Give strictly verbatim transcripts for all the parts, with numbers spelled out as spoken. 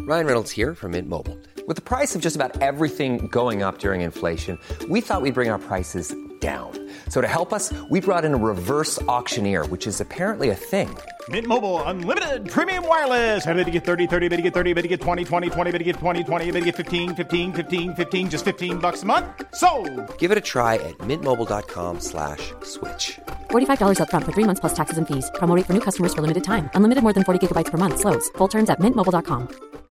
Ryan Reynolds here from Mint Mobile. With the price of just about everything going up during inflation, we thought we'd bring our prices down. So to help us, we brought in a reverse auctioneer, which is apparently a thing. Mint Mobile Unlimited Premium Wireless. How to get thirty, thirty, how to get thirty, how to get twenty, twenty, twenty, how to get twenty, twenty, how to get fifteen, fifteen, fifteen, fifteen, just fifteen bucks a month? Sold! Give it a try at mintmobile.com slash switch. forty-five dollars up front for three months plus taxes and fees. Promo rate for new customers for limited time. Unlimited more than forty gigabytes per month. Slows full terms at mint mobile dot com.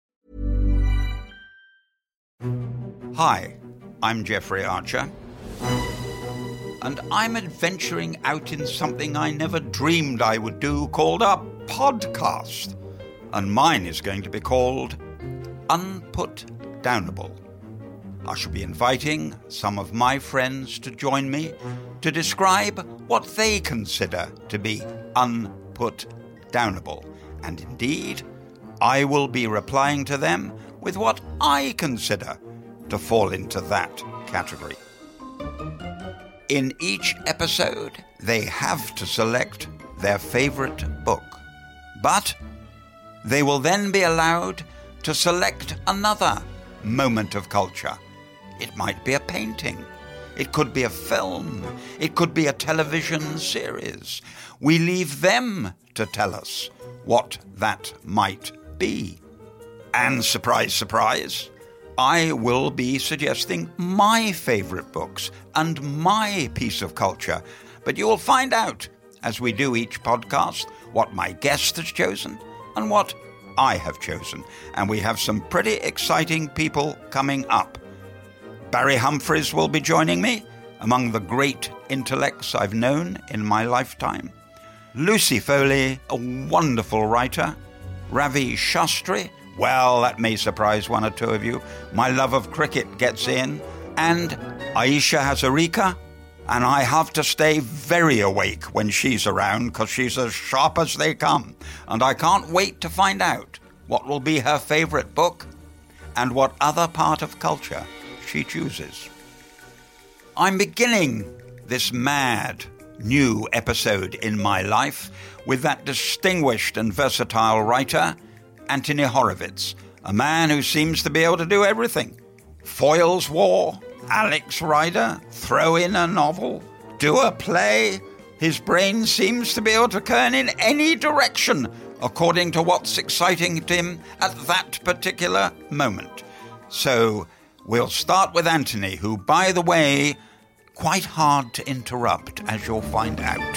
Hi, I'm Jeffrey Archer. And I'm adventuring out in something I never dreamed I would do, called a podcast. And mine is going to be called Unputdownable. I shall be inviting some of my friends to join me to describe what they consider to be unputdownable. And indeed, I will be replying to them with what I consider to fall into that category. In each episode, they have to select their favorite book. But they will then be allowed to select another moment of culture. It might be a painting. It could be a film. It could be a television series. We leave them to tell us what that might be. And surprise, surprise, I will be suggesting my favorite books and my piece of culture. But you will find out, as we do each podcast, what my guest has chosen and what I have chosen. And we have some pretty exciting people coming up. Barry Humphries will be joining me, among the great intellects I've known in my lifetime. Lucy Foley, a wonderful writer. Ravi Shastri, well, that may surprise one or two of you. My love of cricket gets in. And Ayesha Hazarika. And I have to stay very awake when she's around because she's as sharp as they come. And I can't wait to find out what will be her favorite book and what other part of culture she chooses. I'm beginning this mad new episode in my life with that distinguished and versatile writer, Anthony Horowitz, a man who seems to be able to do everything. Foyle's War, Alex Rider, throw in a novel, do a play. His brain seems to be able to turn in any direction according to what's exciting to him at that particular moment. So we'll start with Anthony, who, by the way, quite hard to interrupt, as you'll find out.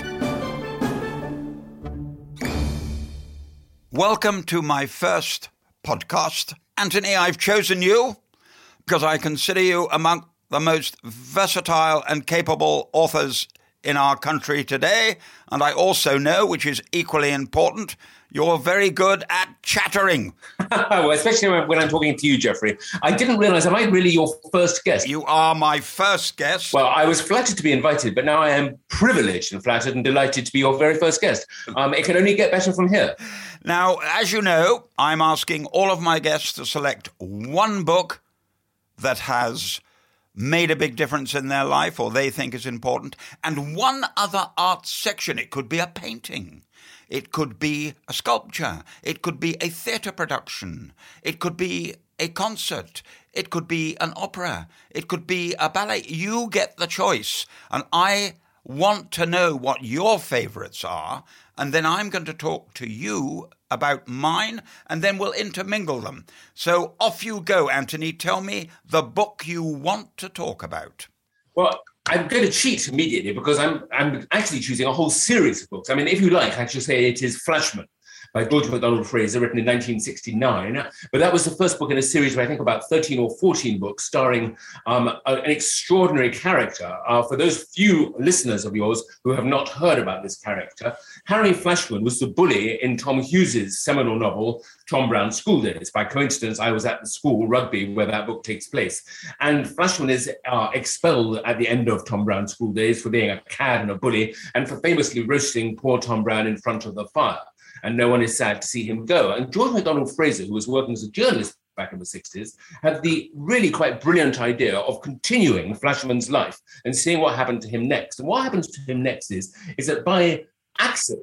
Welcome to my first podcast. Anthony, I've chosen you because I consider you among the most versatile and capable authors in our country today. And I also know, which is equally important, you're very good at chattering. Well, especially when I'm talking to you, Jeffrey. I didn't realise, am I really your first guest? You are my first guest. Well, I was flattered to be invited, but now I am privileged and flattered and delighted to be your very first guest. Um, it can only get better from here. Now, as you know, I'm asking all of my guests to select one book that has made a big difference in their life or they think is important, and one other art section. It could be a painting. It could be a sculpture. It could be a theatre production. It could be a concert. It could be an opera. It could be a ballet. You get the choice. And I want to know what your favourites are, and then I'm going to talk to you about mine, and then we'll intermingle them. So off you go, Anthony. Tell me the book you want to talk about. Well, I'm going to cheat immediately because I'm I'm actually choosing a whole series of books. I mean, if you like, I should say it is Flashman by George MacDonald Fraser, written in nineteen sixty-nine. But that was the first book in a series of, I think, about thirteen or fourteen books starring um, an extraordinary character. Uh, for those few listeners of yours who have not heard about this character, Harry Flashman was the bully in Tom Hughes's seminal novel, Tom Brown's School Days. By coincidence, I was at the school, Rugby, where that book takes place. And Flashman is uh, expelled at the end of Tom Brown's School Days for being a cad and a bully and for famously roasting poor Tom Brown in front of the fire. And no one is sad to see him go. And George MacDonald Fraser, who was working as a journalist back in the sixties, had the really quite brilliant idea of continuing Flashman's life and seeing what happened to him next. And what happens to him next is, is that by accident,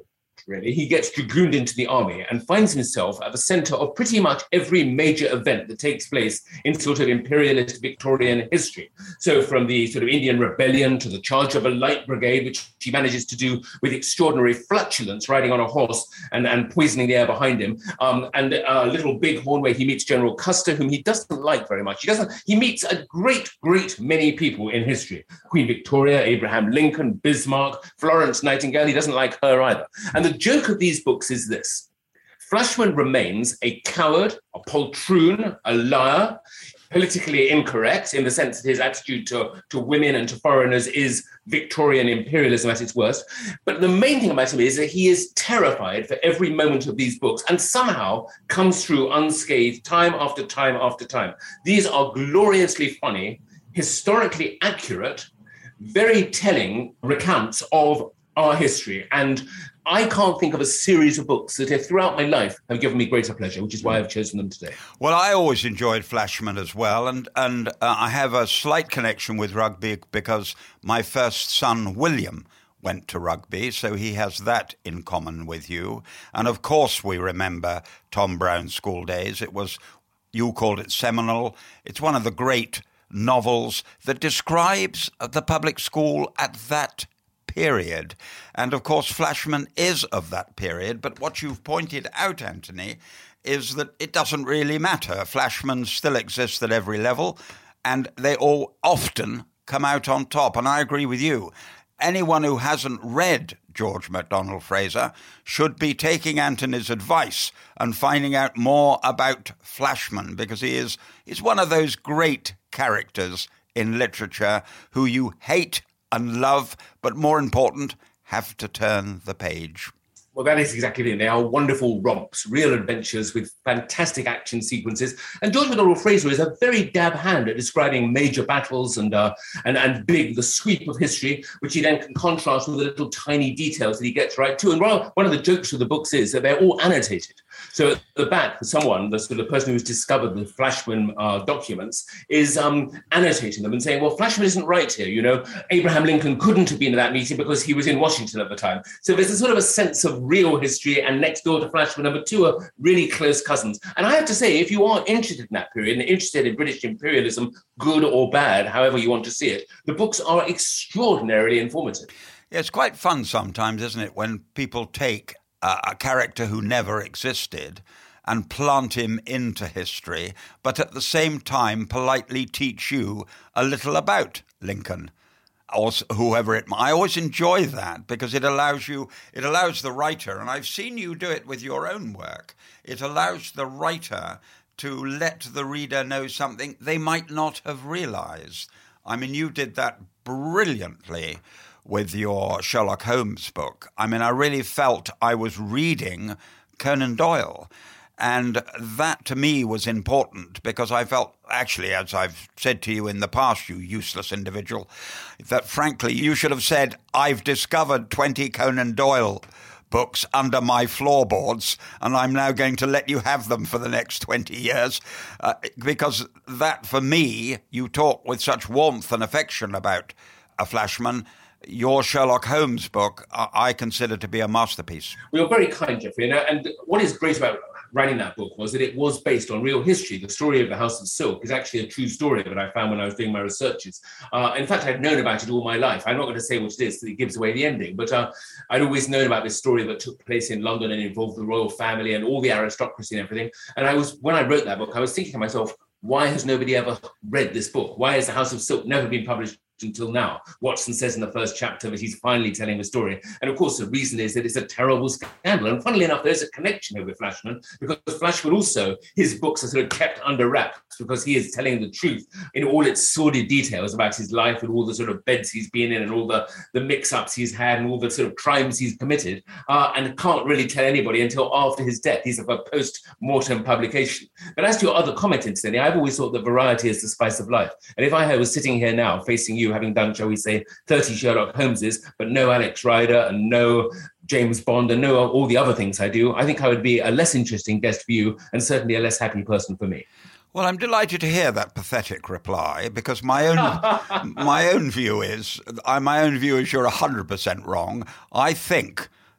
really, he gets dragooned into the army and finds himself at the center of pretty much every major event that takes place in sort of imperialist Victorian history. So from the sort of Indian Rebellion to the charge of a light brigade, which he manages to do with extraordinary flatulence, riding on a horse and, and poisoning the air behind him, um, and a little bighorn where he meets General Custer, whom he doesn't like very much. He doesn't. He meets a great, great many people in history. Queen Victoria, Abraham Lincoln, Bismarck, Florence Nightingale. He doesn't like her either. And the joke of these books is this. Flashman remains a coward, a poltroon, a liar, politically incorrect in the sense that his attitude to, to women and to foreigners is Victorian imperialism at its worst. But the main thing about him is that he is terrified for every moment of these books and somehow comes through unscathed time after time after time. These are gloriously funny, historically accurate, very telling recounts of our history. And I can't think of a series of books that have, throughout my life, have given me greater pleasure, which is why I've chosen them today. Well, I always enjoyed Flashman as well, and, and uh, I have a slight connection with rugby because my first son, William, went to rugby, so he has that in common with you. And of course we remember Tom Brown's school days. It was, you called it seminal. It's one of the great novels that describes the public school at that period. And of course, Flashman is of that period. But what you've pointed out, Anthony, is that it doesn't really matter. Flashman still exists at every level, and they all often come out on top. And I agree with you. Anyone who hasn't read George MacDonald Fraser should be taking Anthony's advice and finding out more about Flashman, because he is he's one of those great characters in literature who you hate and love, but more important, have to turn the page. Well, that is exactly it. They are wonderful romps, real adventures with fantastic action sequences. And George MacDonald Fraser is a very dab hand at describing major battles and uh, and and big, the sweep of history, which he then can contrast with the little tiny details that he gets right too. And one of the jokes of the books is that they're all annotated. So at the back, someone, the sort of person who's discovered the Flashman uh, documents, is um, annotating them and saying, well, Flashman isn't right here. You know, Abraham Lincoln couldn't have been at that meeting because he was in Washington at the time. So there's a sort of a sense of real history, and next door to Flashman, number two are really close cousins. And I have to say, if you are interested in that period and interested in British imperialism, good or bad, however you want to see it, the books are extraordinarily informative. Yeah, it's quite fun sometimes, isn't it, when people take uh, a character who never existed and plant him into history, but at the same time politely teach you a little about Lincoln or whoever it might. I always enjoy that because it allows you, it allows the writer, and I've seen you do it with your own work, it allows the writer to let the reader know something they might not have realized. I mean, you did that brilliantly with your Sherlock Holmes book. I mean, I really felt I was reading Conan Doyle. And that, to me, was important because I felt, actually, as I've said to you in the past, you useless individual, that, frankly, you should have said, I've discovered twenty Conan Doyle books under my floorboards, and I'm now going to let you have them for the next twenty years. Uh, because that, for me, you talk with such warmth and affection about a Flashman. Your Sherlock Holmes book, I consider to be a masterpiece. Well, you're very kind, Geoffrey. And, and what is great about writing that book was that it was based on real history. The story of the House of Silk is actually a true story that I found when I was doing my researches. Uh, in fact, I'd known about it all my life. I'm not going to say what it is, because it gives away the ending, but uh, I'd always known about this story that took place in London and involved the royal family and all the aristocracy and everything. And I was, when I wrote that book, I was thinking to myself, why has nobody ever read this book? Why has the House of Silk never been published until now? Watson says in the first chapter that he's finally telling the story. And of course, the reason is that it's a terrible scandal. And funnily enough, there's a connection here with Flashman, because Flashman also, his books are sort of kept under wraps because he is telling the truth in all its sordid details about his life and all the sort of beds he's been in and all the, the mix-ups he's had and all the sort of crimes he's committed, uh, and can't really tell anybody until after his death. He's a post-mortem publication. But as to your other comment, incidentally, I've always thought that variety is the spice of life. And if I was sitting here now facing you, having done, shall we say, thirty Sherlock Holmeses, but no Alex Rider and no James Bond and no all the other things I do, I think I would be a less interesting guest for you and certainly a less happy person for me. Well, I'm delighted to hear that pathetic reply, because my own my own view is, my own view is you're one hundred percent wrong. I think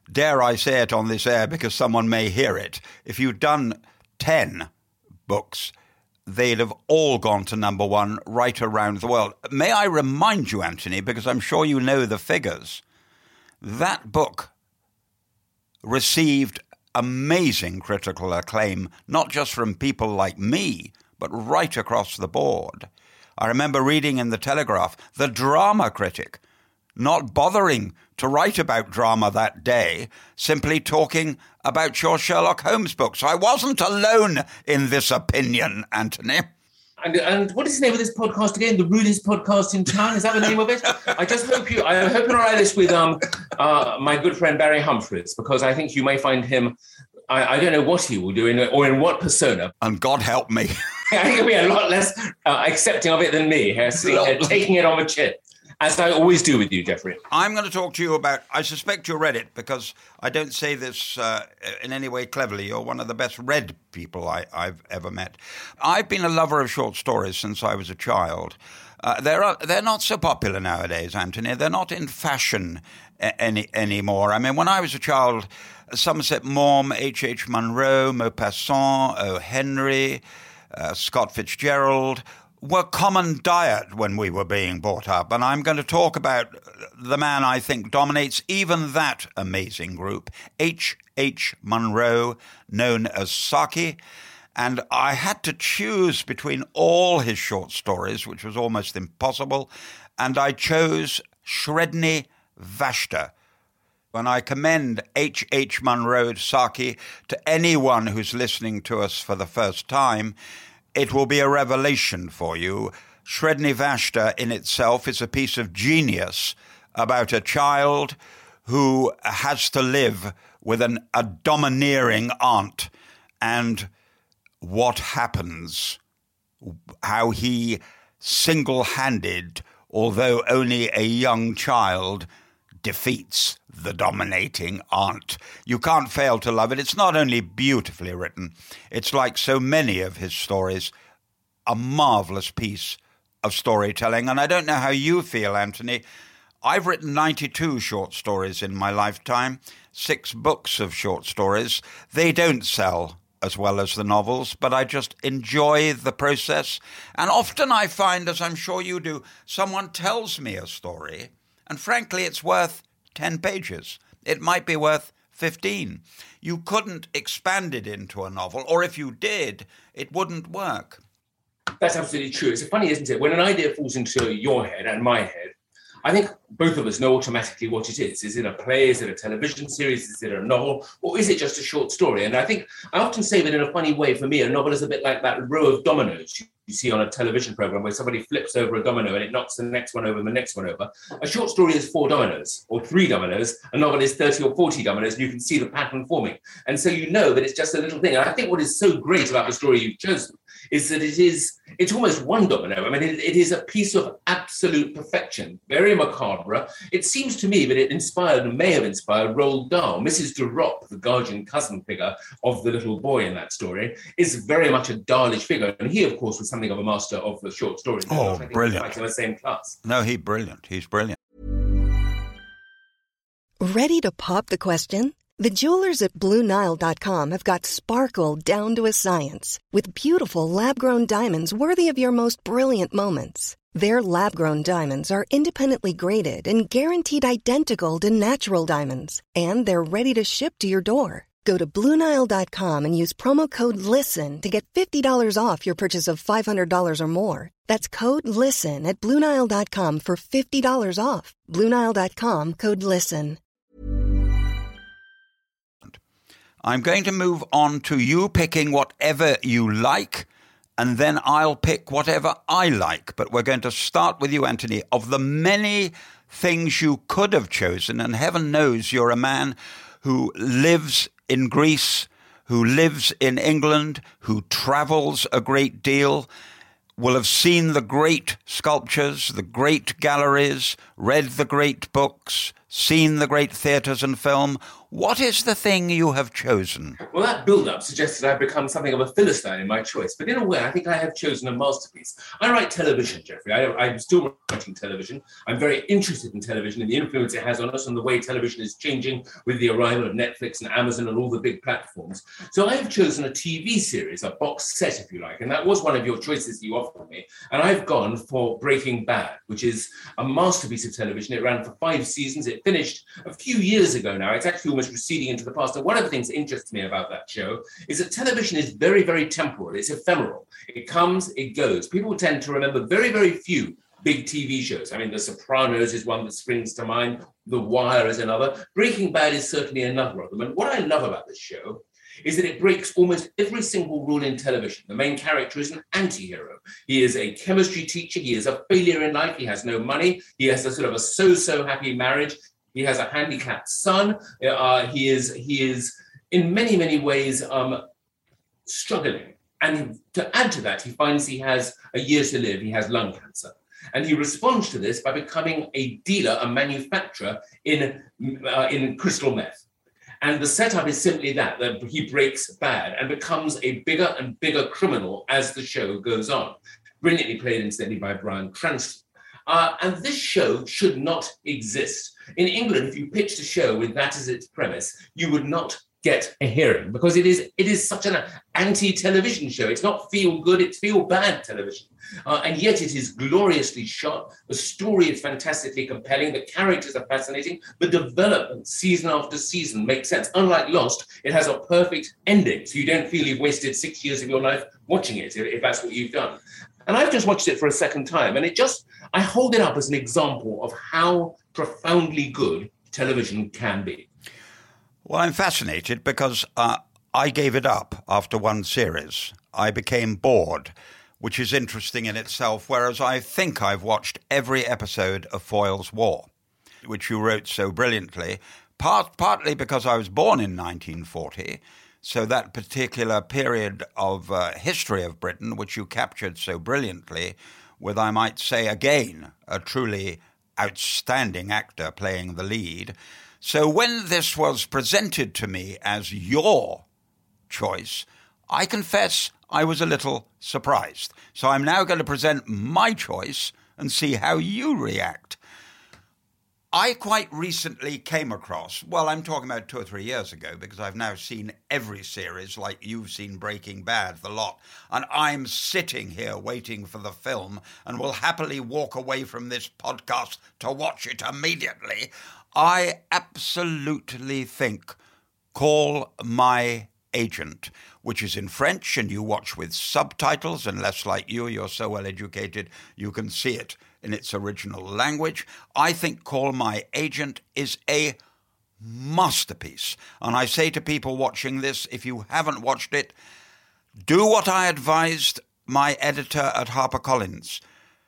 dare I say it on this air because someone may hear it, if you'd done ten books, they'd have all gone to number one right around the world. May I remind you, Anthony, because I'm sure you know the figures, that book received amazing critical acclaim, not just from people like me, but right across the board. I remember reading in the Telegraph, the drama critic not bothering to write about drama that day, simply talking about your Sherlock Holmes books. I wasn't alone in this opinion, Anthony. And, and what is the name of this podcast again? The rudest podcast in town? Is that the name of it? I just hope you, I hope you're on this with um, uh, my good friend Barry Humphries, because I think you may find him, I, I don't know what he will do in, or in what persona. And God help me. I think he'll be a lot less uh, accepting of it than me, uh, see, uh, taking it on the chin. As I always do with you, Jeffrey. I'm going to talk to you about, I suspect you read it, because I don't say this uh, in any way cleverly. You're one of the best read people I, I've ever met. I've been a lover of short stories since I was a child. Uh, they're, they're not so popular nowadays, Anthony. They're not in fashion any anymore. I mean, when I was a child, Somerset Maugham, H H Munro, Maupassant, O. Henry, uh, Scott Fitzgerald were common diet when we were being brought up. And I'm going to talk about the man I think dominates even that amazing group, H H Munro, known as Saki. And I had to choose between all his short stories, which was almost impossible, and I chose Sredni Vashta. And I commend H H Munro Saki to anyone who's listening to us for the first time. It will be a revelation for you. Sredni Vashta in itself is a piece of genius about a child who has to live with an, a domineering aunt and what happens, how he single-handed, although only a young child, defeats the dominating aunt. You can't fail to love it. It's not only beautifully written, it's like so many of his stories, a marvelous piece of storytelling. And I don't know how you feel, Anthony. I've written ninety-two short stories in my lifetime, six books of short stories. They don't sell as well as the novels, but I just enjoy the process. And often I find, as I'm sure you do, someone tells me a story, and frankly, it's worth ten pages. It might be worth fifteen. You couldn't expand it into a novel, or if you did, it wouldn't work. That's absolutely true. It's funny, isn't it? When an idea falls into your head and my head, I think both of us know automatically what it is. Is it a play? Is it a television series? Is it a novel? Or is it just a short story? And I think I often say that in a funny way, for me, a novel is a bit like that row of dominoes you see on a television program where somebody flips over a domino and it knocks the next one over and the next one over. A short story is four dominoes or three dominoes. A novel is thirty or forty dominoes, and you can see the pattern forming. And so you know that it's just a little thing. And I think what is so great about the story you've chosen is that it is, it's almost one domino. I mean, it, it is a piece of absolute perfection, very macabre. It seems to me that it inspired, and may have inspired, Roald Dahl. Missus de Ropp, the guardian cousin figure of the little boy in that story, is very much a Dahlish figure. And he, of course, was something of a master of the short stories. Oh, I think brilliant. In the same class. No, he's brilliant. He's brilliant. Ready to pop the question? The jewelers at Blue Nile dot com have got sparkle down to a science with beautiful lab-grown diamonds worthy of your most brilliant moments. Their lab-grown diamonds are independently graded and guaranteed identical to natural diamonds, and they're ready to ship to your door. Go to Blue Nile dot com and use promo code LISTEN to get fifty dollars off your purchase of five hundred dollars or more. That's code LISTEN at Blue Nile dot com for fifty dollars off. Blue Nile dot com, code LISTEN. I'm going to move on to you picking whatever you like, and then I'll pick whatever I like. But we're going to start with you, Anthony. Of the many things you could have chosen, and heaven knows you're a man who lives in Greece, who lives in England, who travels a great deal, will have seen the great sculptures, the great galleries, read the great books, seen the great theatres and film. What is the thing you have chosen? Well, that build-up suggested I've become something of a Philistine in my choice, but in a way, I think I have chosen a masterpiece. I write television, Geoffrey. I, I'm still writing television. I'm very interested in television and the influence it has on us and the way television is changing with the arrival of Netflix and Amazon and all the big platforms. So I have chosen a T V series, a box set, if you like, and that was one of your choices you offered me. And I've gone for Breaking Bad, which is a masterpiece of television. It ran for five seasons. It finished a few years ago now. It's actually almost receding into the past. And one of the things that interests me about that show is that television is very, very temporal. It's ephemeral. It comes, it goes. People tend to remember very, very few big T V shows. I mean, The Sopranos is one that springs to mind. The Wire is another. Breaking Bad is certainly another of them. And what I love about this show is that it breaks almost every single rule in television. The main character is an anti-hero. He is a chemistry teacher. He is a failure in life. He has no money. He has a sort of a so-so happy marriage. He has a handicapped son. Uh, he is, he is in many, many ways um, struggling. And to add to that, he finds he has a year to live. He has lung cancer. And he responds to this by becoming a dealer, a manufacturer in, uh, in crystal meth. And the setup is simply that, that he breaks bad and becomes a bigger and bigger criminal as the show goes on. Brilliantly played, incidentally, by Bryan Cranston. Uh, and this show should not exist. In England, if you pitched a show with that as its premise, you would not get a hearing because it is it is such an anti-television show. It's not feel-good, it's feel-bad television. Uh, and yet it is gloriously shot. The story is fantastically compelling. The characters are fascinating. The development, season after season, makes sense. Unlike Lost, it has a perfect ending, so you don't feel you've wasted six years of your life watching it, if that's what you've done. And I've just watched it for a second time, and it just, I hold it up as an example of how profoundly good television can be. Well, I'm fascinated because uh, I gave it up after one series. I became bored, which is interesting in itself, whereas I think I've watched every episode of Foyle's War, which you wrote so brilliantly, part, partly because I was born in nineteen forty, so that particular period of uh, history of Britain, which you captured so brilliantly, with, I might say again, a truly outstanding actor playing the lead. So when this was presented to me as your choice, I confess I was a little surprised. So I'm now going to present my choice and see how you react. I quite recently came across, well, I'm talking about two or three years ago, because I've now seen every series like you've seen Breaking Bad, the lot, and I'm sitting here waiting for the film and will happily walk away from this podcast to watch it immediately. I absolutely think Call My Agent, which is in French and you watch with subtitles, unless like you, you're so well educated, you can see it in its original language. I think Call My Agent is a masterpiece. And I say to people watching this, if you haven't watched it, do what I advised my editor at HarperCollins.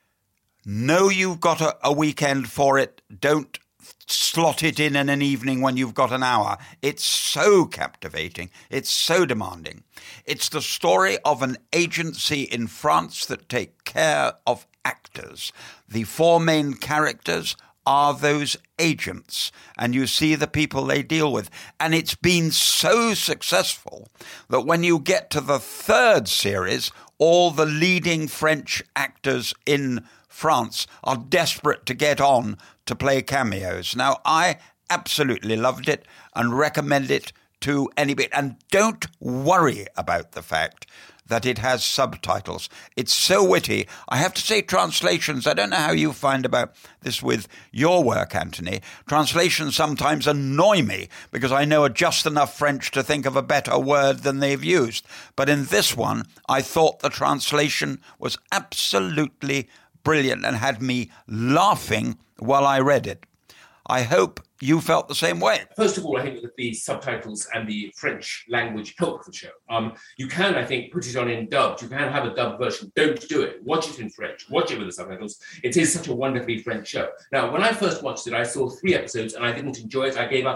Know you've got a, a weekend for it. Don't slot it in in an evening when you've got an hour. It's so captivating. It's so demanding. It's the story of an agency in France that take care of actors. The four main characters are those agents, and you see the people they deal with. And it's been so successful that when you get to the third series, all the leading French actors in France are desperate to get on to play cameos. Now, I absolutely loved it and recommend it to anybody. And don't worry about the fact that it has subtitles. It's so witty. I have to say translations, I don't know how you find about this with your work, Anthony. Translations sometimes annoy me because I know just enough French to think of a better word than they've used. But in this one, I thought the translation was absolutely brilliant and had me laughing while I read it. I hope you felt the same way. First of all, I think that the subtitles and the French language help the show. Um, you can, I think, put it on in dubbed. You can have a dubbed version. Don't do it. Watch it in French. Watch it with the subtitles. It is such a wonderfully French show. Now, when I first watched it, I saw three episodes and I didn't enjoy it. I gave up on it.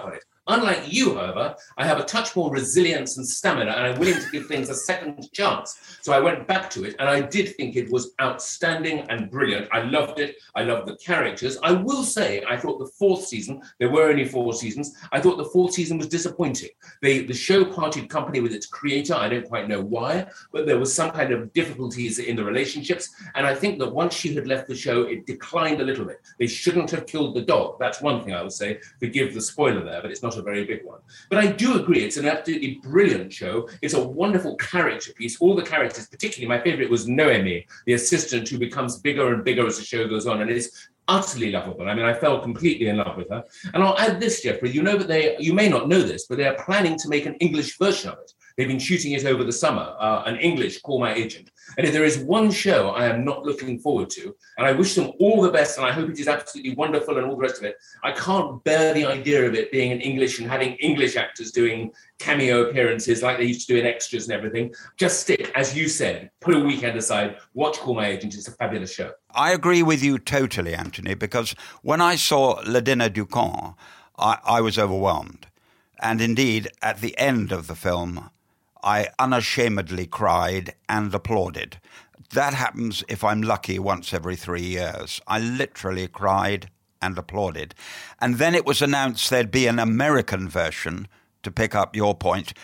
Unlike you, however, I have a touch more resilience and stamina, and I'm willing to give things a second chance. So I went back to it, and I did think it was outstanding and brilliant. I loved it. I loved the characters. I will say, I thought the fourth season, there were only four seasons, I thought the fourth season was disappointing. They, the show parted company with its creator. I don't quite know why, but there was some kind of difficulties in the relationships. And I think that once she had left the show, it declined a little bit. They shouldn't have killed the dog. That's one thing I would say. Forgive the spoiler there, but it's not a very big one. But I do agree, it's an absolutely brilliant show. It's a wonderful character piece. All the characters, particularly my favorite was Noemi, the assistant who becomes bigger and bigger as the show goes on, and is utterly lovable. I mean, I fell completely in love with her. And I'll add this, Jeffrey, you know that they, you may not know this, but they are planning to make an English version of it. They've been shooting it over the summer, uh, an English, Call My Agent. And if there is one show I am not looking forward to, and I wish them all the best, and I hope it is absolutely wonderful and all the rest of it, I can't bear the idea of it being in English and having English actors doing cameo appearances like they used to do in Extras and everything. Just stick, as you said, put a weekend aside, watch Call My Agent. It's a fabulous show. I agree with you totally, Anthony, because when I saw Le Dîner du Con, I, I was overwhelmed. And indeed, at the end of the film, I unashamedly cried and applauded. That happens, if I'm lucky, once every three years. I literally cried and applauded. And then it was announced there'd be an American version, to pick up your point.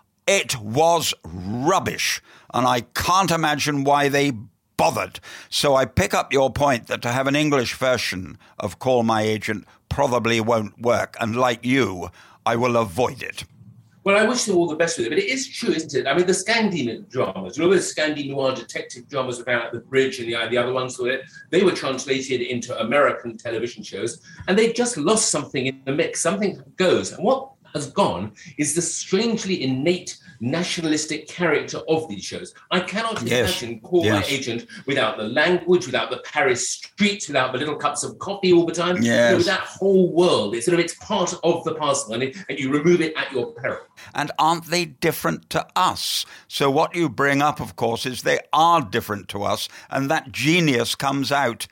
It was rubbish, and I can't imagine why they bothered. So I pick up your point that to have an English version of Call My Agent probably won't work, and like you, I will avoid it. Well, I wish them all the best with it, but it is true, isn't it? I mean, the Scandi dramas, you know, the Scandi noir detective dramas about The Bridge and the, the other ones, they were translated into American television shows, and they just lost something in the mix. Something goes. And what has gone is the strangely innate nationalistic character of these shows. I cannot yes. imagine Call yes. My Agent without the language, without the Paris streets, without the little cups of coffee all the time. Yes. You know, that whole world, it's sort of, it's part of the parcel, and, it, and you remove it at your peril. And aren't they different to us? So what you bring up, of course, is they are different to us, and that genius comes out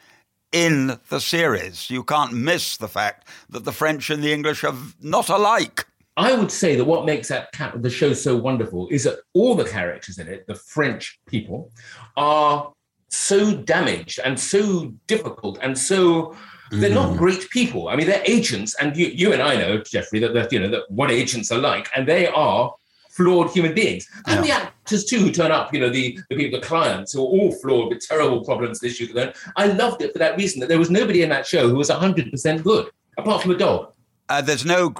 in the series. You can't miss the fact that the French and the English are not alike. I would say that what makes that ca- the show so wonderful is that all the characters in it, the French people, are so damaged and so difficult and so they're mm. not great people. I mean, they're agents, and you, you and I know, Jeffrey, that, that you know that what agents are like, and they are flawed human beings. And yeah. the actors too, who turn up, you know, the, the people, the clients, who are all flawed with terrible problems and issues with them. I loved it for that reason, that there was nobody in that show who was one hundred percent good, apart from a dog. Uh, there's no...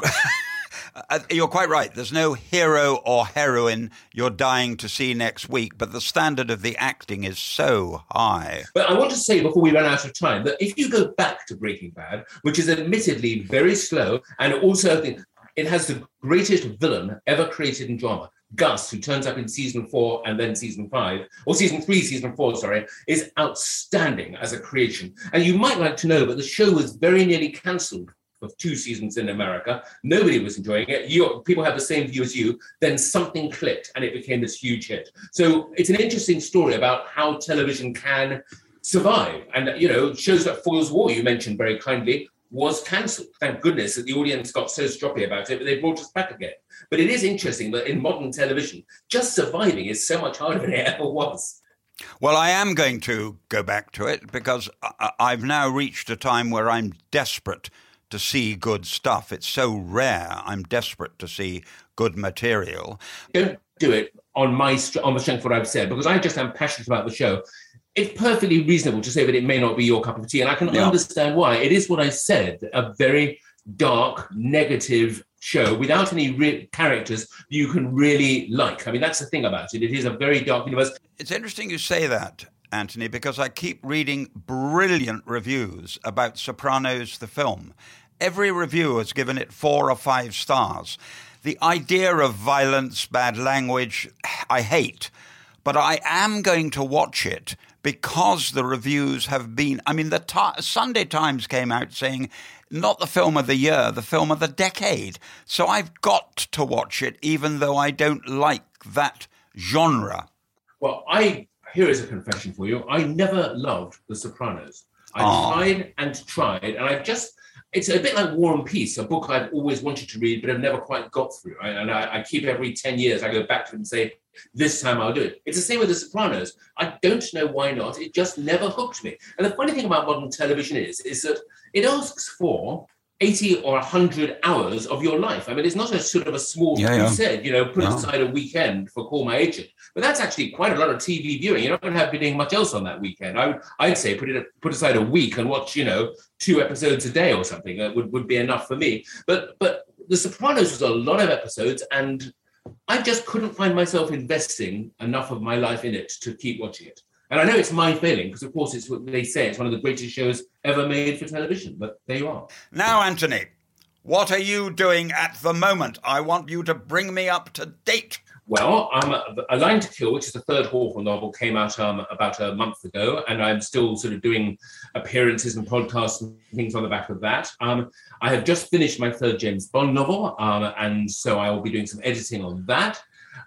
Uh, you're quite right. There's no hero or heroine you're dying to see next week, but the standard of the acting is so high. But I want to say before we run out of time that if you go back to Breaking Bad, which is admittedly very slow, and also it has the greatest villain ever created in drama, Gus, who turns up in season four and then season five, or season three, season four, sorry, is outstanding as a creation. And you might like to know, but the show was very nearly cancelled for two seasons in America. Nobody was enjoying it. You, people have the same view as you. Then something clicked and it became this huge hit. So it's an interesting story about how television can survive. And, you know, shows like Foyle's War, you mentioned very kindly, was cancelled. Thank goodness that the audience got so stroppy about it, but they brought us back again. But it is interesting that in modern television, just surviving is so much harder than it ever was. Well, I am going to go back to it because I've now reached a time where I'm desperate to see good stuff. It's so rare. I'm desperate to see good material. Don't do it on my on the strength of what I've said, because I just am passionate about the show. It's perfectly reasonable to say that it may not be your cup of tea, and I can yeah. understand why. It is what I said, a very dark, negative show without any re- characters you can really like. I mean, that's the thing about it. It is a very dark universe. It's interesting you say that, Anthony, because I keep reading brilliant reviews about Sopranos, the film. Every review has given it four or five stars. The idea of violence, bad language, I hate. But I am going to watch it because the reviews have been... I mean, the ta- Sunday Times came out saying, not the film of the year, the film of the decade. So I've got to watch it, even though I don't like that genre. Well, I... Here is a confession for you. I never loved The Sopranos. I Aww. tried and tried, and I just... it's a bit like War and Peace, a book I've always wanted to read, but I've never quite got through. Right? And I, I keep every ten years, I go back to it and say, this time I'll do it. It's the same with The Sopranos. I don't know why not. It just never hooked me. And the funny thing about modern television is, is that it asks for eighty or one hundred hours of your life. I mean, it's not a sort of a small, yeah, yeah. you said, you know, put no. aside a weekend for Call My Agent. But that's actually quite a lot of T V viewing. You're not going to have to be doing much else on that weekend. I would, I'd say put it put aside a week and watch, you know, two episodes a day or something. That would, would be enough for me. But but The Sopranos was a lot of episodes, and I just couldn't find myself investing enough of my life in it to keep watching it. And I know it's my failing, because of course it's what they say, it's one of the greatest shows ever made for television, but there you are. Now, Anthony, what are you doing at the moment? I want you to bring me up to date. Well, um, A Line to Kill, which is the third Hawthorne novel, came out um, about a month ago, and I'm still sort of doing appearances and podcasts and things on the back of that. Um, I have just finished my third James Bond novel, um, and so I will be doing some editing on that.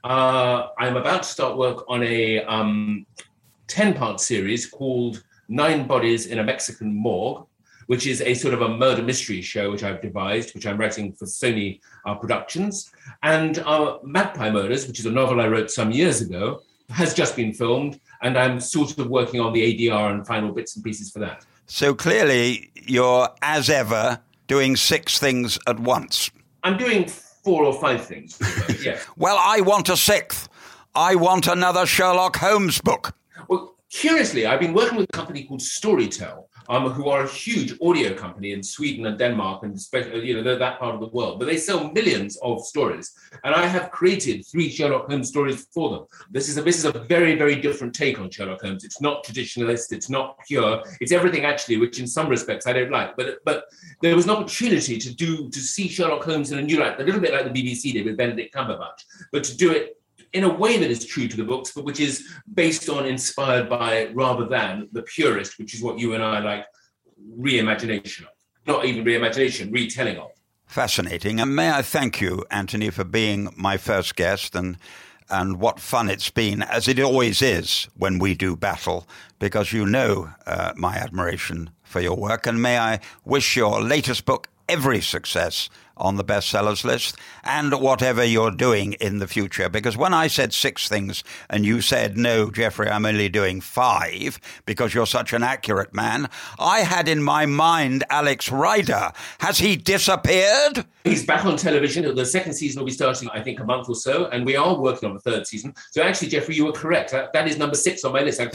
Uh, I'm about to start work on a um, ten-part series called Nine Bodies in a Mexican Morgue, which is a sort of a murder mystery show which I've devised, which I'm writing for Sony uh, Productions. And uh, Magpie Murders, which is a novel I wrote some years ago, has just been filmed, and I'm sort of working on the A D R and final bits and pieces for that. So clearly you're, as ever, doing six things at once. I'm doing four or five things, yeah. Well, I want a sixth. I want another Sherlock Holmes book. Well, curiously, I've been working with a company called Storytel, um, who are a huge audio company in Sweden and Denmark, and you know, they're that part of the world. But they sell millions of stories, and I have created three Sherlock Holmes stories for them. This is a this is a very very different take on Sherlock Holmes. It's not traditionalist. It's not pure. It's everything actually, which in some respects I don't like. But but there was an opportunity to do to see Sherlock Holmes in a new light, a little bit like the B B C did with Benedict Cumberbatch, but to do it in a way that is true to the books, but which is based on, inspired by, rather than the purist, which is what you and I like, reimagination of. Not even reimagination, retelling of. Fascinating. And may I thank you, Anthony, for being my first guest, and and what fun it's been, as it always is when we do battle, because you know uh, my admiration for your work. And may I wish your latest book every success on the bestsellers list, and whatever you're doing in the future. Because when I said six things and you said, no, Geoffrey, I'm only doing five because you're such an accurate man, I had in my mind Alex Rider. Has he disappeared? He's back on television. The second season will be starting, I think, a month or so, and we are working on the third season. So actually, Geoffrey, you were correct. That, that is number six on my list. I'm,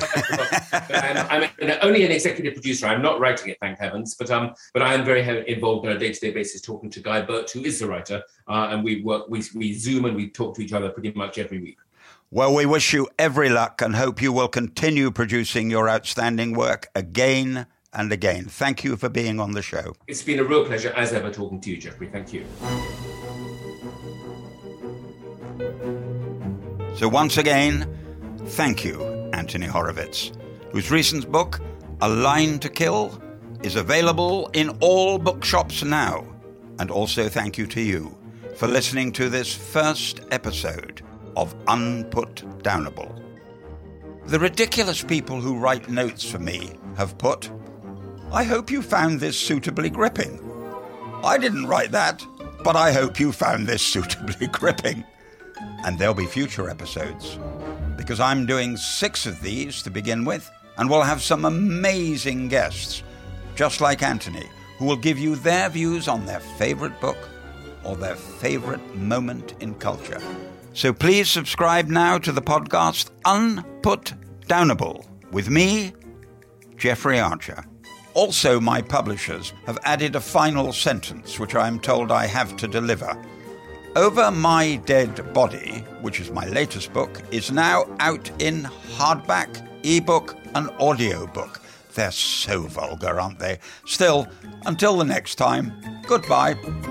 I'm, I'm only an executive producer. I'm not writing it, thank heavens, but um, but I am very involved on a day-to-day basis talking to Guy Burt, who is the writer, uh, and we work, we, we Zoom and we talk to each other pretty much every week. Well, we wish you every luck and hope you will continue producing your outstanding work again and again. Thank you for being on the show. It's been a real pleasure, as ever, talking to you, Geoffrey. Thank you. So once again, thank you, Anthony Horowitz, whose recent book, A Line to Kill, is available in all bookshops now. And also thank you to you for listening to this first episode of Unputdownable. The ridiculous people who write notes for me have put, I hope you found this suitably gripping. I didn't write that, but I hope you found this suitably gripping. And there'll be future episodes, because I'm doing six of these to begin with, and we'll have some amazing guests, just like Anthony, who will give you their views on their favorite book or their favorite moment in culture. So please subscribe now to the podcast Unputdownable with me, Geoffrey Archer. Also, my publishers have added a final sentence, which I am told I have to deliver. Over My Dead Body, which is my latest book, is now out in hardback, ebook, and audiobook. They're so vulgar, aren't they? Still, until the next time, goodbye.